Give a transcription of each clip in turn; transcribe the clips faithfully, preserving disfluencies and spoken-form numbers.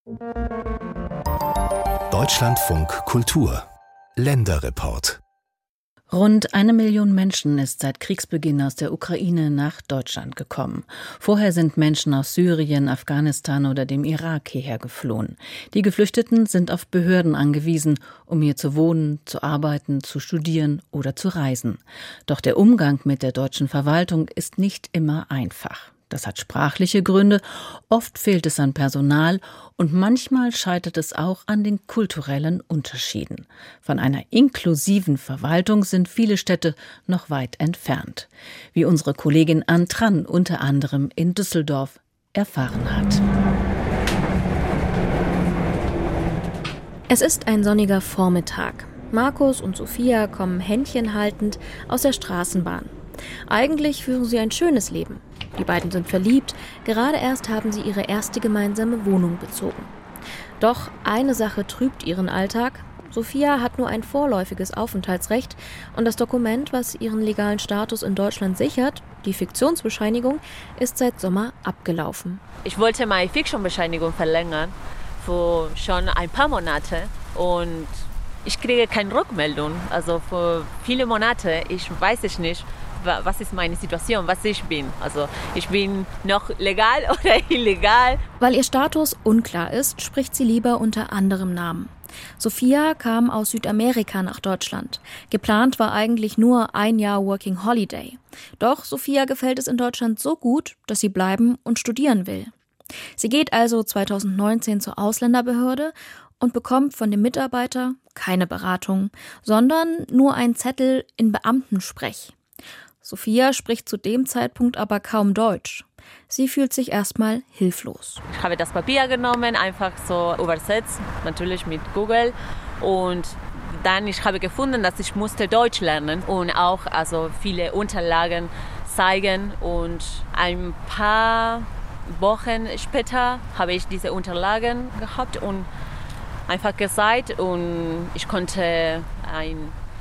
Deutschlandfunk Kultur Länderreport. Rund eine Million Menschen ist seit Kriegsbeginn aus der Ukraine nach Deutschland gekommen. Vorher sind Menschen aus Syrien, Afghanistan oder dem Irak hierher geflohen. Die Geflüchteten sind auf Behörden angewiesen, um hier zu wohnen, zu arbeiten, zu studieren oder zu reisen. Doch der Umgang mit der deutschen Verwaltung ist nicht immer einfach. Das hat sprachliche Gründe, oft fehlt es an Personal und manchmal scheitert es auch an den kulturellen Unterschieden. Von einer inklusiven Verwaltung sind viele Städte noch weit entfernt, wie unsere Kollegin Ann Tran unter anderem in Düsseldorf erfahren hat. Es ist ein sonniger Vormittag. Markus und Sophia kommen händchenhaltend aus der Straßenbahn. Eigentlich führen sie ein schönes Leben. Die beiden sind verliebt, gerade erst haben sie ihre erste gemeinsame Wohnung bezogen. Doch eine Sache trübt ihren Alltag. Sophia hat nur ein vorläufiges Aufenthaltsrecht und das Dokument, was ihren legalen Status in Deutschland sichert, die Fiktionsbescheinigung, ist seit Sommer abgelaufen. Ich wollte meine Fiktionsbescheinigung verlängern für schon ein paar Monate und ich kriege keine Rückmeldung. Also für viele Monate, ich weiß es nicht, was ist meine Situation, was ich bin. Also ich bin noch legal oder illegal. Weil ihr Status unklar ist, spricht sie lieber unter anderem Namen. Sophia kam aus Südamerika nach Deutschland. Geplant war eigentlich nur ein Jahr Working Holiday. Doch Sophia gefällt es in Deutschland so gut, dass sie bleiben und studieren will. Sie geht also zweitausendneunzehn zur Ausländerbehörde und bekommt von dem Mitarbeiter keine Beratung, sondern nur einen Zettel in Beamtensprech. Sophia spricht zu dem Zeitpunkt aber kaum Deutsch. Sie fühlt sich erstmal hilflos. Ich habe das Papier genommen, einfach so übersetzt, natürlich mit Google. Und dann ich habe gefunden, dass ich musste Deutsch lernen und auch also viele Unterlagen zeigen. Und ein paar Wochen später habe ich diese Unterlagen gehabt und einfach gesagt. Und ich konnte ein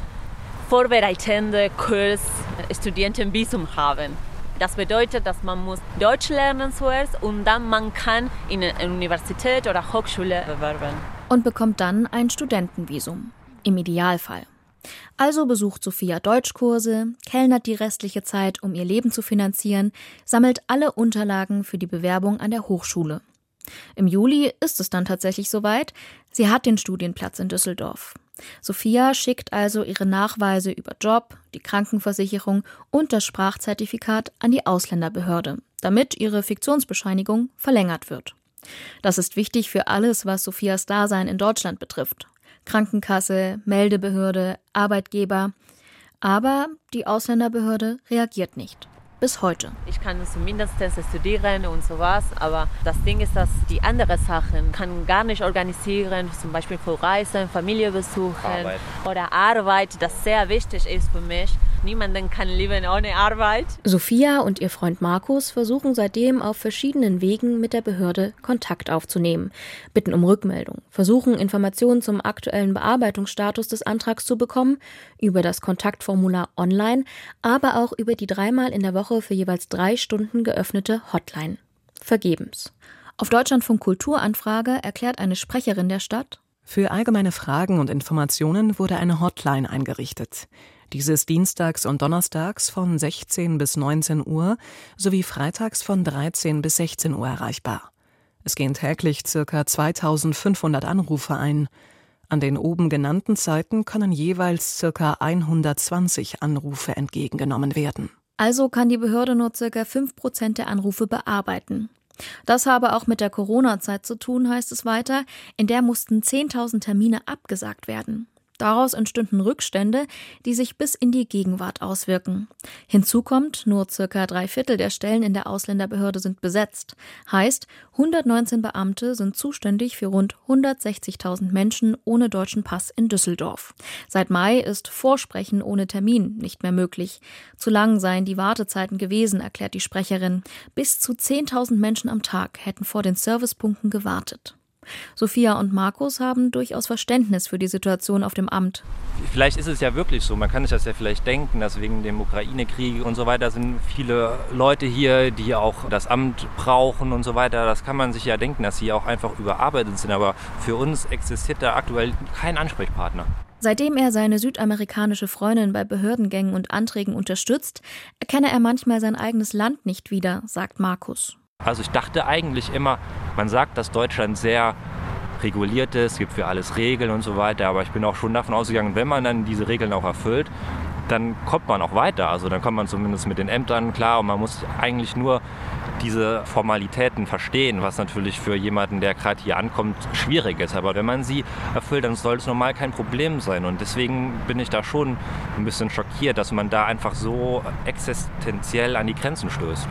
vorbereitende Kurs Studentenvisum haben. Das bedeutet, dass man muss Deutsch lernen zuerst und dann man kann in eine Universität oder Hochschule bewerben. Und bekommt dann ein Studentenvisum, im Idealfall. Also besucht Sophia Deutschkurse, kellnert die restliche Zeit, um ihr Leben zu finanzieren, sammelt alle Unterlagen für die Bewerbung an der Hochschule. Im Juli ist es dann tatsächlich soweit. Sie hat den Studienplatz in Düsseldorf. Sophia schickt also ihre Nachweise über Job, die Krankenversicherung und das Sprachzertifikat an die Ausländerbehörde, damit ihre Fiktionsbescheinigung verlängert wird. Das ist wichtig für alles, was Sophias Dasein in Deutschland betrifft. Krankenkasse, Meldebehörde, Arbeitgeber. Aber die Ausländerbehörde reagiert nicht. Bis heute. Ich kann zumindest studieren und sowas, aber das Ding ist, dass die anderen Sachen kann gar nicht organisieren, zum Beispiel für Reisen, Familienbesuchen Arbeit. Oder Arbeit, das sehr wichtig ist für mich. Niemanden kann leben ohne Arbeit. Sophia und ihr Freund Markus versuchen seitdem auf verschiedenen Wegen mit der Behörde Kontakt aufzunehmen, bitten um Rückmeldung, versuchen Informationen zum aktuellen Bearbeitungsstatus des Antrags zu bekommen, über das Kontaktformular online, aber auch über die dreimal in der Woche für jeweils drei Stunden geöffnete Hotline. Vergebens. Auf Deutschlandfunk Kulturanfrage erklärt eine Sprecherin der Stadt: Für allgemeine Fragen und Informationen wurde eine Hotline eingerichtet. Diese ist dienstags und donnerstags von sechzehn bis neunzehn Uhr sowie freitags von dreizehn bis sechzehn Uhr erreichbar. Es gehen täglich ca. zweitausendfünfhundert Anrufe ein. An den oben genannten Zeiten können jeweils ca. hundertzwanzig Anrufe entgegengenommen werden. Also kann die Behörde nur ca. fünf Prozent der Anrufe bearbeiten. Das habe auch mit der Corona-Zeit zu tun, heißt es weiter. In der mussten zehntausend Termine abgesagt werden. Daraus entstünden Rückstände, die sich bis in die Gegenwart auswirken. Hinzu kommt, nur circa drei Viertel der Stellen in der Ausländerbehörde sind besetzt. Heißt, hundertneunzehn Beamte sind zuständig für rund hundertsechzigtausend Menschen ohne deutschen Pass in Düsseldorf. Seit Mai ist Vorsprechen ohne Termin nicht mehr möglich. Zu lang seien die Wartezeiten gewesen, erklärt die Sprecherin. Bis zu zehntausend Menschen am Tag hätten vor den Servicepunkten gewartet. Sophia und Markus haben durchaus Verständnis für die Situation auf dem Amt. Vielleicht ist es ja wirklich so, man kann sich das ja vielleicht denken, dass wegen dem Ukraine-Krieg und so weiter sind viele Leute hier, die auch das Amt brauchen und so weiter. Das kann man sich ja denken, dass sie auch einfach überarbeitet sind. Aber für uns existiert da aktuell kein Ansprechpartner. Seitdem er seine südamerikanische Freundin bei Behördengängen und Anträgen unterstützt, erkenne er manchmal sein eigenes Land nicht wieder, sagt Markus. Also ich dachte eigentlich immer, man sagt, dass Deutschland sehr reguliert ist, es gibt für alles Regeln und so weiter. Aber ich bin auch schon davon ausgegangen, wenn man dann diese Regeln auch erfüllt, dann kommt man auch weiter. Also dann kommt man zumindest mit den Ämtern klar und man muss eigentlich nur diese Formalitäten verstehen, was natürlich für jemanden, der gerade hier ankommt, schwierig ist. Aber wenn man sie erfüllt, dann soll es normal kein Problem sein. Und deswegen bin ich da schon ein bisschen schockiert, dass man da einfach so existenziell an die Grenzen stößt.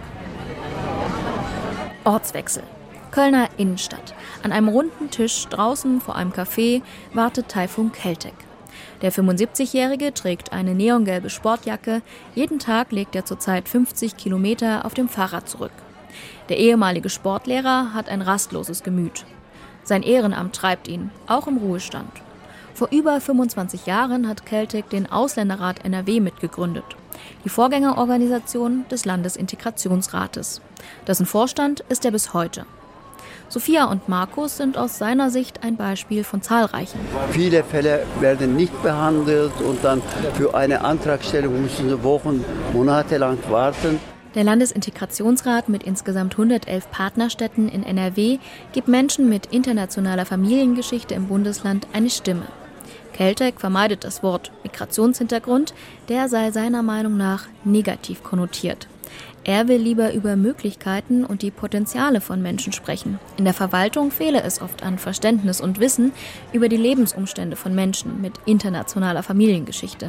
Ortswechsel. Kölner Innenstadt. An einem runden Tisch draußen vor einem Café wartet Tayfun Keltek. Der fünfundsiebzigjährige trägt eine neongelbe Sportjacke. Jeden Tag legt er zurzeit fünfzig Kilometer auf dem Fahrrad zurück. Der ehemalige Sportlehrer hat ein rastloses Gemüt. Sein Ehrenamt treibt ihn, auch im Ruhestand. Vor über fünfundzwanzig Jahren hat Keltek den Ausländerrat N R W mitgegründet. Die Vorgängerorganisation des Landesintegrationsrates. Dessen Vorstand ist er bis heute. Sophia und Markus sind aus seiner Sicht ein Beispiel von zahlreichen. Viele Fälle werden nicht behandelt und dann für eine Antragstellung müssen sie Wochen, Monate lang warten. Der Landesintegrationsrat mit insgesamt hundertelf Partnerstädten in N R W gibt Menschen mit internationaler Familiengeschichte im Bundesland eine Stimme. Keltek vermeidet das Wort Migrationshintergrund, der sei seiner Meinung nach negativ konnotiert. Er will lieber über Möglichkeiten und die Potenziale von Menschen sprechen. In der Verwaltung fehle es oft an Verständnis und Wissen über die Lebensumstände von Menschen mit internationaler Familiengeschichte.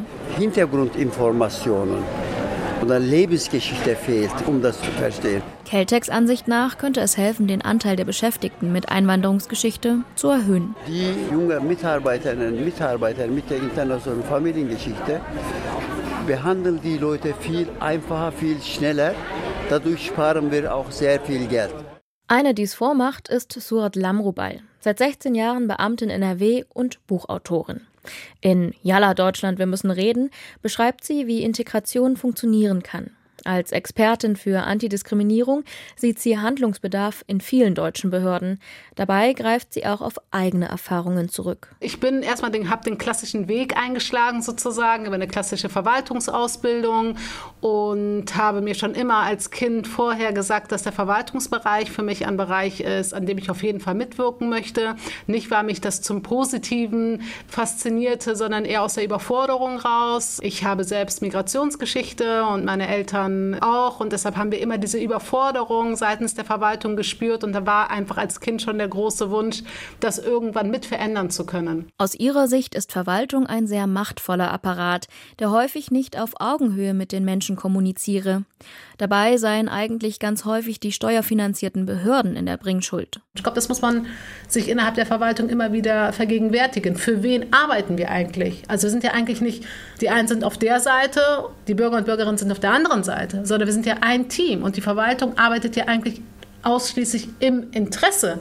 Hintergrundinformationen oder Lebensgeschichte fehlt, um das zu verstehen. Kelteks Ansicht nach könnte es helfen, den Anteil der Beschäftigten mit Einwanderungsgeschichte zu erhöhen. Die jungen Mitarbeiterinnen und Mitarbeiter mit der internationalen Familiengeschichte behandeln die Leute viel einfacher, viel schneller. Dadurch sparen wir auch sehr viel Geld. Eine, die es vormacht, ist Surat Lamrubal. Seit sechzehn Jahren Beamtin in N R W und Buchautorin. In Yalla Deutschland, wir müssen reden, beschreibt sie, wie Integration funktionieren kann. Als Expertin für Antidiskriminierung sieht sie Handlungsbedarf in vielen deutschen Behörden. Dabei greift sie auch auf eigene Erfahrungen zurück. Ich bin erstmal den, habe den klassischen Weg eingeschlagen sozusagen über eine klassische Verwaltungsausbildung und habe mir schon immer als Kind vorher gesagt, dass der Verwaltungsbereich für mich ein Bereich ist, an dem ich auf jeden Fall mitwirken möchte. Nicht, weil mich das zum Positiven faszinierte, sondern eher aus der Überforderung raus. Ich habe selbst Migrationsgeschichte und meine Eltern auch und deshalb haben wir immer diese Überforderung seitens der Verwaltung gespürt und da war einfach als Kind schon der große Wunsch, das irgendwann mit verändern zu können. Aus ihrer Sicht ist Verwaltung ein sehr machtvoller Apparat, der häufig nicht auf Augenhöhe mit den Menschen kommuniziere. Dabei seien eigentlich ganz häufig die steuerfinanzierten Behörden in der Bringschuld. Ich glaube, das muss man sich innerhalb der Verwaltung immer wieder vergegenwärtigen. Für wen arbeiten wir eigentlich? Also wir sind ja eigentlich nicht, die einen sind auf der Seite, die Bürger und Bürgerinnen sind auf der anderen Seite, sondern wir sind ja ein Team und die Verwaltung arbeitet ja eigentlich ausschließlich im Interesse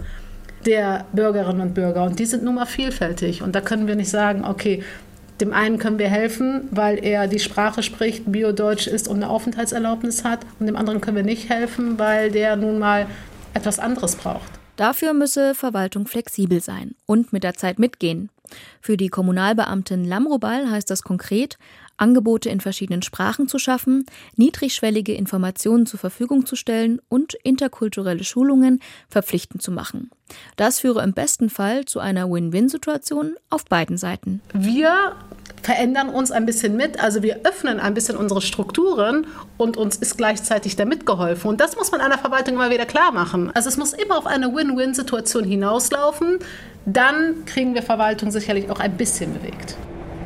der Bürgerinnen und Bürger und die sind nun mal vielfältig und da können wir nicht sagen, okay, dem einen können wir helfen, weil er die Sprache spricht, Bio-Deutsch ist und eine Aufenthaltserlaubnis hat und dem anderen können wir nicht helfen, weil der nun mal etwas anderes braucht. Dafür müsse Verwaltung flexibel sein und mit der Zeit mitgehen. Für die Kommunalbeamtin Lamrubal heißt das konkret, Angebote in verschiedenen Sprachen zu schaffen, niedrigschwellige Informationen zur Verfügung zu stellen und interkulturelle Schulungen verpflichtend zu machen. Das führe im besten Fall zu einer Win-Win-Situation auf beiden Seiten. Wir verändern uns ein bisschen mit, also wir öffnen ein bisschen unsere Strukturen und uns ist gleichzeitig damit geholfen. Und das muss man einer Verwaltung immer wieder klar machen. Also es muss immer auf eine Win-Win-Situation hinauslaufen, dann kriegen wir Verwaltung sicherlich auch ein bisschen bewegt.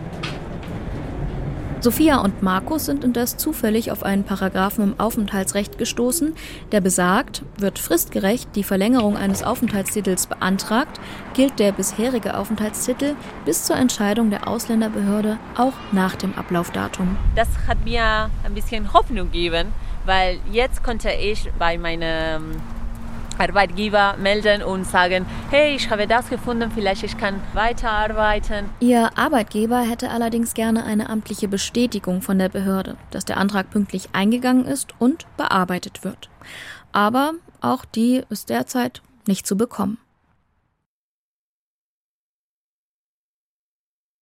Sophia und Markus sind indes zufällig auf einen Paragraphen im Aufenthaltsrecht gestoßen, der besagt, wird fristgerecht die Verlängerung eines Aufenthaltstitels beantragt, gilt der bisherige Aufenthaltstitel bis zur Entscheidung der Ausländerbehörde auch nach dem Ablaufdatum. Das hat mir ein bisschen Hoffnung gegeben, weil jetzt konnte ich bei meinem Arbeitgeber melden und sagen, hey, ich habe das gefunden, vielleicht ich kann weiterarbeiten. Ihr Arbeitgeber hätte allerdings gerne eine amtliche Bestätigung von der Behörde, dass der Antrag pünktlich eingegangen ist und bearbeitet wird. Aber auch die ist derzeit nicht zu bekommen.